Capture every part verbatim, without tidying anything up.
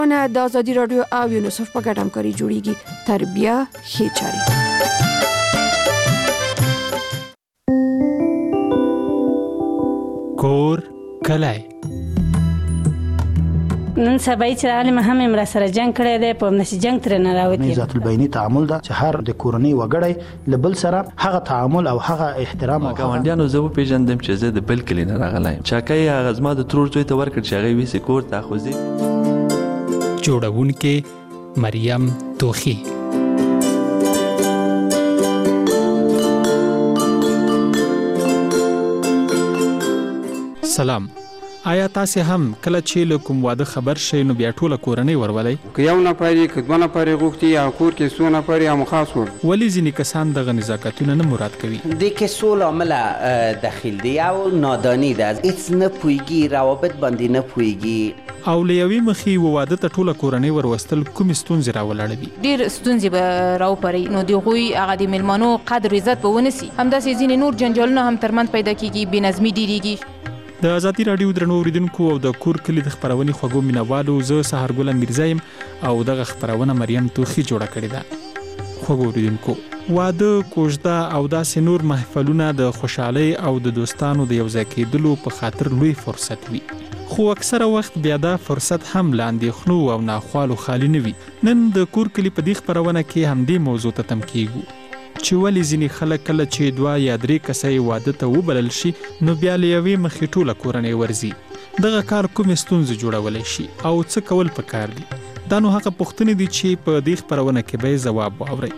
نه د ازادي رادیو او یونیسف په ګډه همکاري جوړیږي. تربیه ښې چارې. کور کلی نن سبا چې راغلی ما هم امرا سره جنگ کړی دی په همداسې جنگ ترې نه راوتې. ذات البیني تعامل ده چې هر د کورنۍ وګړی له بل سره هغه تعامل او هغه احترام او ګاونډیانو زه وپېژندم چې زه د بل کلي نه راغلی یم. چاکۍ هغه زما د ترور زوی ته ورکړ چې هغه ویسې کور ته خو زه جوړونکې مریم توخی. سلام. آیا تاسو هم کله چې له کوم واده خبر شئ نو بیا ټوله کورنۍ ورولئ؟ که یو نفر یې که دوه نفر یې غوښتي یا کور کې څو نفر یا مخاص ول. ولې ځینې کسان دغه نزاکتونه نه مراد کوي؟ دې کې څو لامله دخیل دی او نادانی ده. هیڅ نه پوهېږي، روابط باندې نه پوهېږي او له یوې مخې واده ته ټوله کورنۍ وروستل کومې ستونزې راولاړوي؟ ډېر ستونزې به راوپاري نو د هغوی هغه د میلمنو قدر عزت به ونسي. همداسې ځینې نور جنجالونه هم ترمنځ پیدا کېږي، بېنظمي ډېرېږي. د ازادي رادیو درنو اوریدونکو او د کور کلي د خپرونې خوږو مینوالو، زه سهارګل میرزا یم او دغه خپرونه مریم توخی جوړه کړې ده. خوږو اوریدونکو، واده، کوژده او داسې نور محفلونه د خوشحالۍ او د دوستانو د یوځای کېدلو په خاطر لوی فرصت وي، خو اکثره وخت بیا دا فرصت هم له اندېښنو او ناخوالو خالي نه وي. نن د کور کلي په دې خپرونه کې همدې موضوع ته تم کېږو چې ولې ځینې خلک کله چې دوه یا درې کسه یې واده ته وبلل شي نو بیا له یوې مخې ټوله کورنۍ ورځي. دغه کار کومې ستونزې جوړولی شي او څه کول پکار دي؟ دا نو هغه پوښتنې دي چې په دې خپرونه کې به یې ځواب واورئ.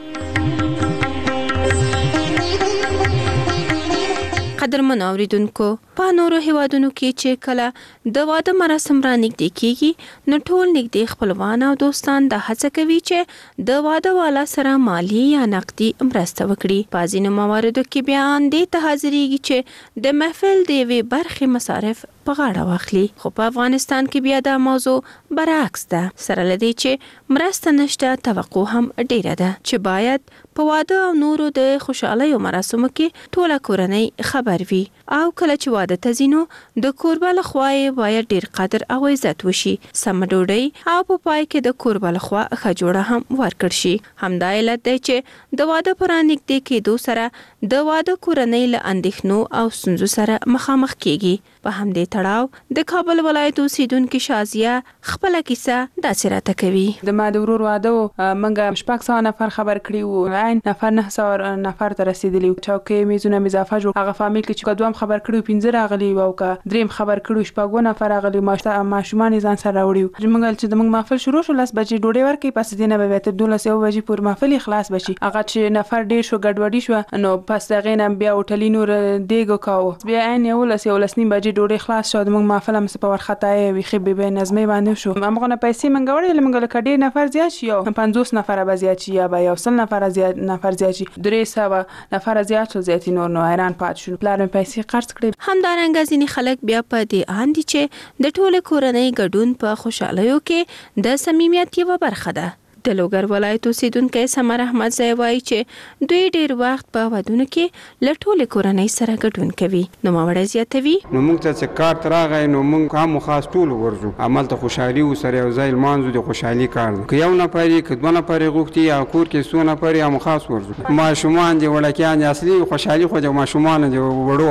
قدرمن اوریدونکو، په نورو هیوادونو کې چې کله د واده مراسم را نږدې کیږي نو ټول نږدې خپلوان او دوستان د هڅه کوي چې د واده والا سره مالی یا نقدي مرسته وکړي. په ځینو مواردو کې بیا دې ته حاضرېږي چې د محفل د یوې برخې مصارف په غاړه واخلي. خو په افغانستان کې بیا دا موضوع برعکس ده. سره له دې چې مرسته نشته، توقع هم ډیره ده چې باید په واده او نورو د خوشحالیو مراسمو کې ټوله کورنۍ خبر وي او کله چې واده ته ځي نو د کوربه له خوا یې باید ډیر قدر او عزت وشي، سمه ډوډۍ او په پای کې د کوربه له خوا ښه جوړه هم ورکړ شي. همدا علت دی چې د واده په رانږدې کېدو سره د واده کورنۍ له اندېښنو او ستونزو سره مخامخ کېږي. په همدې تړاو د کابل ولایت اوسیدونکې شازیه خپله کیسه داسې راته کوي. د ما د ورور واده و، موږ شپږ سوه نفر خبر کړي وو، عین نفر نه سوه نفر ته رسېدلي وو. چوکۍ، میزونه مې اضافه جوړ. هغه فامیل کې چې که دوهم خبر کړي وو پنځه راغلي وو او که درېیم خبر کړي وو شپږ اووه نفر راغلي وو. ماشومان یې ځان سره راوړي وو. موږ ویل چې زموږ محفل شروع شو، لس بجې ډوډۍ ورکوي، پس دې نه به بیا تر دولس یوه بجې پورې محفل یې خلاص به شي. هغه چې نفر ډېر شو، ګډوډي شوه، نو پس د هغې نه بیا هوټلي نور دیګ وکاوه. بیا عین یولس یولس نیم بجې ډوډۍ خلاص شو. زموږ محفل همسې په وارخطایۍ بیخي بې بېنظمۍ باندې شو. همغونه پیسې موږ وړلې، موږ لکه ډېر نفر زیات شي، یو پنځوس نفره به زیات شي یا به یو سل نفره زیات نفر زیات شي، درې سوه نفره زیات شو، زیاتې نور نو حیران پاتې شو. پلار مې پیسې قرض کړې. همدارنګه ځینې خلک بیا په دې اند دي چې د ټولې کورنۍ ګډون په خوشحالیو کې د صمیمیت یوه برخه ده. د لوګر ولایت اوسیدونکی سمر احمد زی وایي چې دوی ډیر وخت په ودونو کې له ټولې کورنۍ سره ګډون کوي. نوموړی زیاتوي، نو موږ ته چې کار ته راغی نو موږ هم خاص ټول ورځو همالته خوشحالي ورسره یو ځای لمانځو. د خوشحالي کار دی، که یو نفر یې که دوه نفر یې غوښتي یا کور کې څو نفر یې هم خاص ورځو. ماشومان دي، وړکیان دي، اصلي خوشحالي خو د ماشومانو د وړو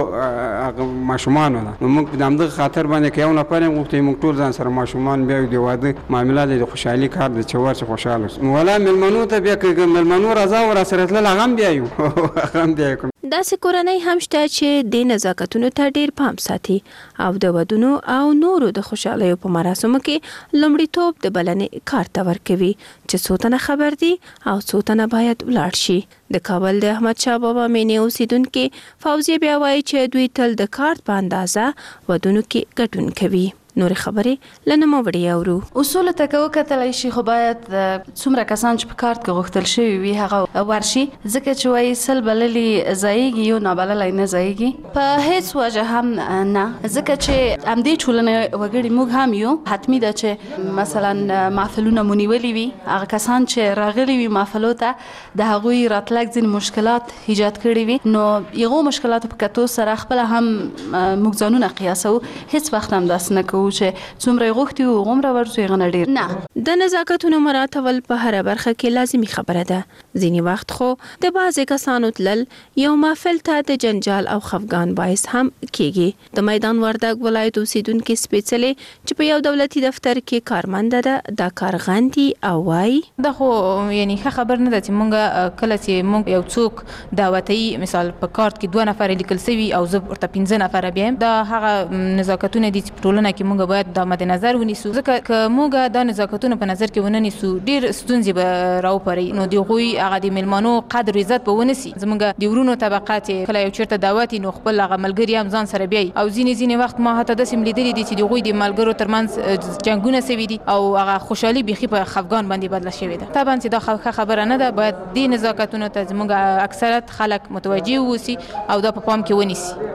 ماشومانو ده. نو موږ د همدغه خاطر باندې که یو نفر یې غوښتي موږ ټول ځان سره ماشومان بیا د واده معامله د خوشحالي کار دی چې ورسې خوشحاله ولا ملمنو ته بیا که ملمنو راځه او راسره تلل هغه هم بیا یو هغه هم بیا یو. داسې کورنۍ هم شته چې د نزاکتونو ته ډیر پام ساتي او د ودونو او نورو د خوشحالیو په مراسمو کې لومړیتوب د بلنې کارت ته ورکوي چې څو تنه خبر دي او څو تنه باید ولاړ شي. د کابل د احمد شاه بابا مینې اوسیدونکي فوزیه بیا وایي چې دوی تل د کارت په اندازه ودونو کې ګډون کوي. نورې خبرې له نوموړي اورو. اصول ته که وکتلی شي خو باید څومره کسان چې په کارت کې غوښتل شوي وي هغه ورشي، ځکه چې وایي سل بللي ځایږي یو نابللی نه ځایږي. په هیڅ وجه هم نه، ځکه چې همدې ټولنې وګړي موږ هم یو. حتمي ده چې مثلا محفلونه مو نیولي وي، هغه کسان چې راغلي وي محفلو ته د هغوی راتلک ځینې مشکلات ایجاد کړي وي، نو یغو مشکلاتو په کتو سره خپله هم موږ ځانونه قیاسوو. هیڅ وخت هم داسې نه کوو کوو چې څومره غوښتي او غومره ورسوي غنه ډیر نه د نزاکتونو مراعاتول په هر برخه کې لازمي خبره ده. ځینې وخت خو د بعضې کسانو تلل یو محفل ته د جنجال او خفګان باعث هم کیږي. د میدان وردګ ولایت اوسیدونکي سپېڅلې چې په یو دولتي دفتر کې کارمنده ده دا کارغندي او وایي دا خو یعنی ښه خبر نه ده چې مونږ کله چې مونږ یو څوک دعوتي مثال په کارت کې دوه نفر لیکل سوي او زه ورته پنځه نفره بیایم دا هغه نزاکتونه دي چې په ټولنه کې مونږ باید د مد نظر ونیسو ځکه که مونږ دا نزاکتونه په نظر کې ونه نیسو ډېر ستونزې به راوپري نو د هغوی هغه د میلمنو قدر عزت به ونیسي. زموږ د ورونو طبقات کله یو چېرته دعوت نو خپل هغه ملګري هم ځان سره بیایي او ځینې ځینې وخت ما حتی داسې لیدلي دي چې د هغوی د ملګرو ترمنځ جنګونه سوي دي او هغه خوشحالي بیخي په خفګان باندې بدله شوې ده. طبعا چې دا ښه خبره نه ده باید دې نزاکتونو ته زموږ اکثریت خلک متوجه واوسي او دا په پام کې ونیسي.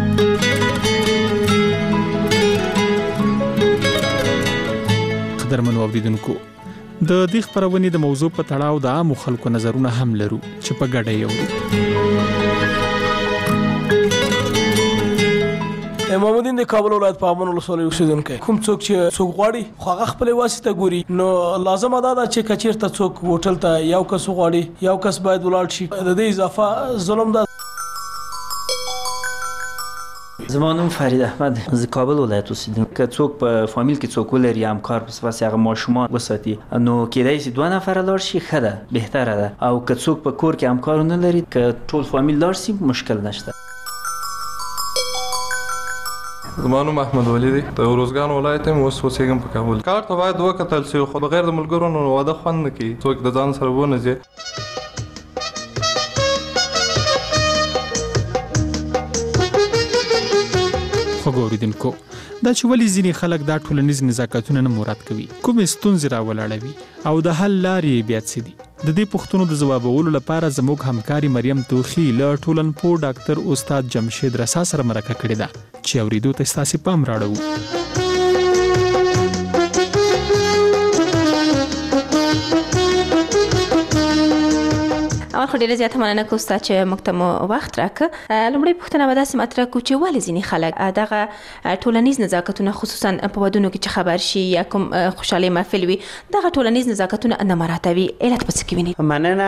قدرمنو اوریدونکو د دې خبرونې د موضوع په تړاو د عامو خلکو نظرونه هم لرو چې په ګډه یې اورو. امام الدین د کابل ولایت په امن ولسوالۍ اوسیدونکی کوم څوک چې څوک غواړي خو هغه خپل واسطه ګوري نو لازم ده چې کچیرته څوک هوټل ته یو کس غواړي یو کس باید ولاړ شي د دې اضافه ظلم ده. زما نوم فرید احمد از کابل ولایت اوسیدونکی که څوک په فامیل کې څوک ولري همکار په صفت هغه ماشومان وساتي نو کېدای شي دوه نفر لاړ شي ښه ده بهتره ده او که څوک په کور کې همکار نه لري که ټول فامیل لاړ شي مشکل نشته. زما نوم احمد ولی دی د روزګان ولایت یم اوس اوسېږم په کابل. کار ته باید وکتل شي خو بغیر د ملګرو نو واده خوند نه کوي څوک د ځان سره ونه ځي. خوږو اوریدونکو دا چې ولې ځینې خلک دا ټولنیز نزاکتونه نه مراعات کوي کومې ستونزې راولاړوي او د حل لارې بیا څه دي د دې پوښتنو د ځوابولو لپاره زموږ همکاري مریم توخي له ټولنپوه ډاکټر استاد جمشید رسا سره مرکه کړې ده چې اوریدو ته ستاسې پام راړو. اول خو ډیره زیاته مننه کوم چې موږ ته مو وخت راکړ. لومړی پوښتنه به داسې مطرح کړو چې ولې ځینې خلک دغه ټولنیز نزاکتونه خصوصا په ودونو کې چې خبر شي یا کوم خوشحالي محفل وي دغه ټولنیز نزاکتونه نه مراعاتوي علت په څه کې ویني؟ مننه.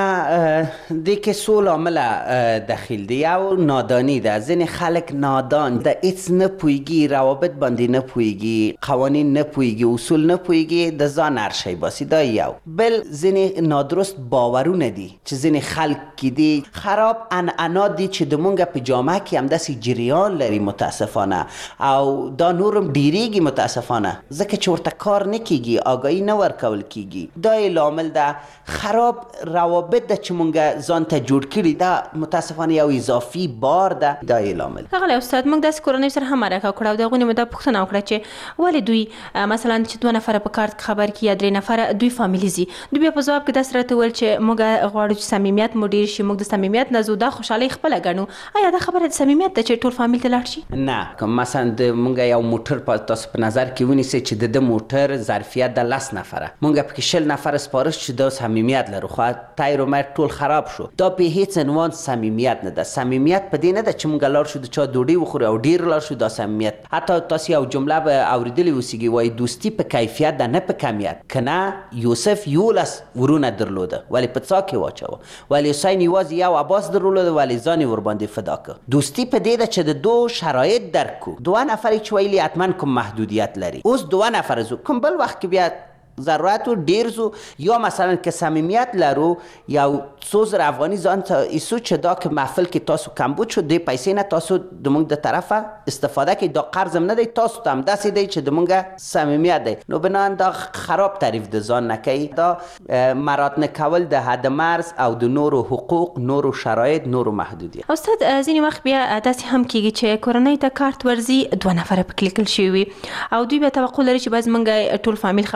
دې کې څو لامله دخیل دي او نادانی ده. ځینې خلک نادان د هیڅ نه پوهیږي روابط باندې نه پوهیږي قوانین نه پوهیږي اصول نه پوهیږي د ځان هر شی باسي دا یو. بل ځینې نادرست باورونه دي چې ځینې خلک کې دي خراب عنعنات دي چې د مونږ په جامعه کې هم داسې جریان لري متاسفانه او دا نورم ډیریږي متاسفانه ځکه چې ورته کار نه کیږي آگاهی نه ورکول کیږي. دا یې لامل ده. خراب روابط ده چې مونږ ځان ته جوړ کړي دا متاسفانه یو اضافي بار ده. دا یې لامل. ښاغلی استاد موږ داسې کورنۍ سره هم مرکه وکړه او د هغوی نه مو دا پوښتنه وکړه چې ولې دوی مثلا چې دوه نفره په کارت خبر کړي یا درې نفره دوی فامیلي ځي دوی بیا په ځواب کې داسې راته وویل چې موږ غواړو چې صمیمیت مو ډېر شي موږ د صمیمیت نه ځو دا خوشحالۍ خپله ګڼو. آیا دا خبره د صمیمیت ده چې ټول فامیل ته لاړ شي؟ نه. که مثلا د مونږ یو موټر په تاسو په نظر کې ونیسئ چې د ده موټر ظرفیت د لس نفره مونږ پکې شل نفره سپارش چې دا صمیمیت لرو خو تایر و میر ټول خراب شو دا په هیڅ عنوان صمیمیت نه ده. صمیمیت په دې نه ده چې مونږ لاړ شو د چا ډوډۍ وخورو او ډېر لاړ شو دا صمیمیت. حتی تاسو یو جمله به اورېدلې اوسیږي وایي دوستي په کیفیت ده نه په کمیت. که نه یوسف یولس ورونه درلوده ولې په څا کې واچوه ولې حسین یوازې یو عباس درلوده ولې ځان یې ورباندې فدا کړ. دوستي په دې ده چې د دو شرایط درک کړو. دوه نفر چې ویلي حتما کوم محدودیت لري اوس دوه نفر زو کوم بل وخت کې بیا ضرورت و ډیر زو یا مثلا که صمیمیت لرو یا څو زره افغاني ځان ته ایسو چې دا که محفل کې تاسو کمبود شو دې پیسې نه تاسو د موږ د طرفه استفاده کوي دا قرض هم نه دی تاسو ته هم داسې دی چې د موږ صمیمیت دی. نو بنان دا خراب تعریف د ځان نه کوي. دا مراعات نه کول د حد مرز او د نورو حقوق نورو شرایط نورو محدودیت. استاد ځینې وخت بیا داسې هم کېږي چې کورنۍ ته کارت ورځي دوه نفره پکې لیکل شوي وي او دوی بیا توقع لري چې باز موږ ټول فامیل خبر کړي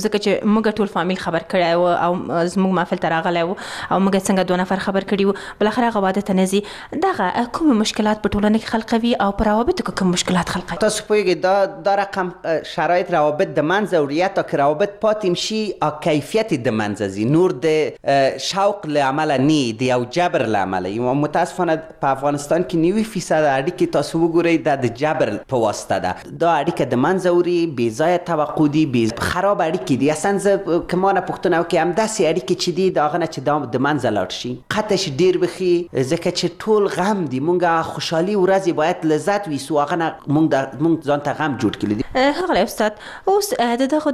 ځکه چې موږ ټول فامیل خبر کړی و او زموږ محفل ته راغلی و او موږ څنګه دوه نفر خبر کړي وو بالاخره هغه واده ته نه ځي دغه کوم مشکلات په ټولنه کې خلقوي او په روابطو کې کوم مشکلات خلقوي تاسو پوهیږئ دا دا رقم شرایط روابط د منځه وړي یا تا که روابط پاتې شي او کیفیت د منځه ځي نور د شوق له امله نه د یو جبر له امله متاسفانه په افغانستان کې نوي فیصد اړیکې تاسو وګورئ دا د جبر په واسطه ده دا اړیکه د منځه وړي بې ځایه توقع دي بې خراب اړیکې دي اصلا زه که ما نه پوښتنه وکړي همداسې اړیکې چې دي د هغه نه چې دا د منځه لاړ شي قطعش ډېر بخي ځکه چې ټول غم دي مونږ خوشحالي ورځې باید لذت ویسو هغه نه مونږ ځان ته غم جوړ کړي دي ښاغلی استاد اوس د دغو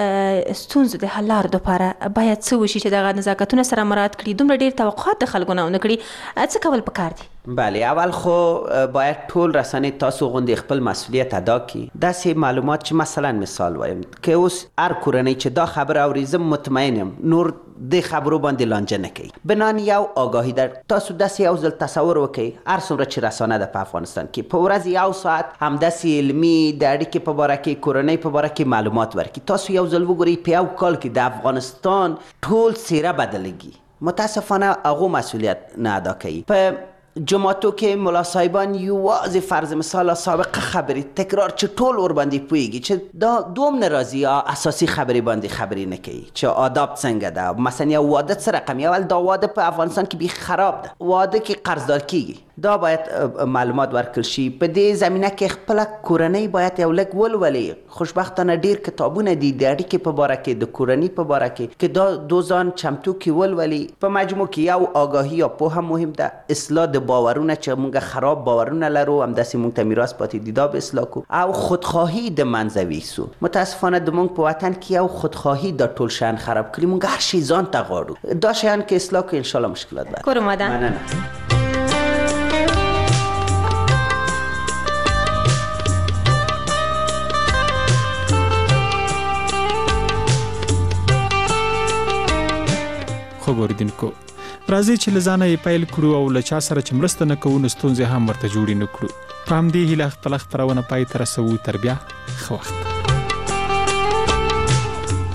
د ستونزو د حل لارو دپاره باید څه وشي چې دغه نزاکتونه سره مراعات کړي دومره ډېر توقعات د خلکو نه ونه کړي څه کول پکار دي بله اول خو باید ټول رسنۍ تاسو غوندې خپل مسئولیت ادا کړي داسې معلومات چې مثلا مثال وایم که اوس هر کورنۍ چې دا خبر اوري زه مطمئن یم نور د خبرو باندې لانجه نه کوي بنان یو آگاهی در تاسو داسې یو ځل تصور وکړئ هر څومره چې رسانه ده په افغانستان کې په ورځ یو ساعت همداسې علمي د اړیکې په باره کې کورنۍ په باره کې معلومات ورکړي تاسو یو ځل وګورئ په یو کال کې د افغانستان ټول څیره بدلېږي متاسفانه هغو مسئولیت نه ادا کوي په جماعتو کې ملا صاحبان یوازې فرض مثال سابقه خبرې تکرار چې ټول ور باندې پوهیږي چې دا دوم ناراضي اساسي خبرې باندې خبرې نه کوي چې آداب څنګه ده مثلا یو واده څه رقم اول دا واده په افغانستان کې بیخي خراب ده واده کې قرضدار کیږي دا باید معلومات ورکړل شي په دې زمینه کې خپله کورنۍ باید یو لږ ولولي خوشبختانه ډیر کتابونه دي د اړیکې په باره کې د کورنۍ په باره کې که دا دو ځان چمتو کې ولولي په مجموع کې یو آگاهی یا پوهه مهم ده اصلاح د باورونه چې موږ خراب باورونه لرو همداسې موږ ته میراث پاتې دي دا به اصلاح کو او خودخواهی د منځه ویسو متاسفانه د موږ په وطن کې یو خودخواهی د ټول شیان خراب کړي موږ هر شی ځان ته غواړو دا شیان کې اصلاح کو انشاءالله مشکلات به کورو ماده مننه خو ګوریدونکو راځي چې له ځانه یې پیل کړو او له چا سره چې مرسته نه کوو نو ستونزې هم ورته جوړې نه کړو په همدې هیله خپله خپرونه پای ته رسوو تر بیا ښه وخت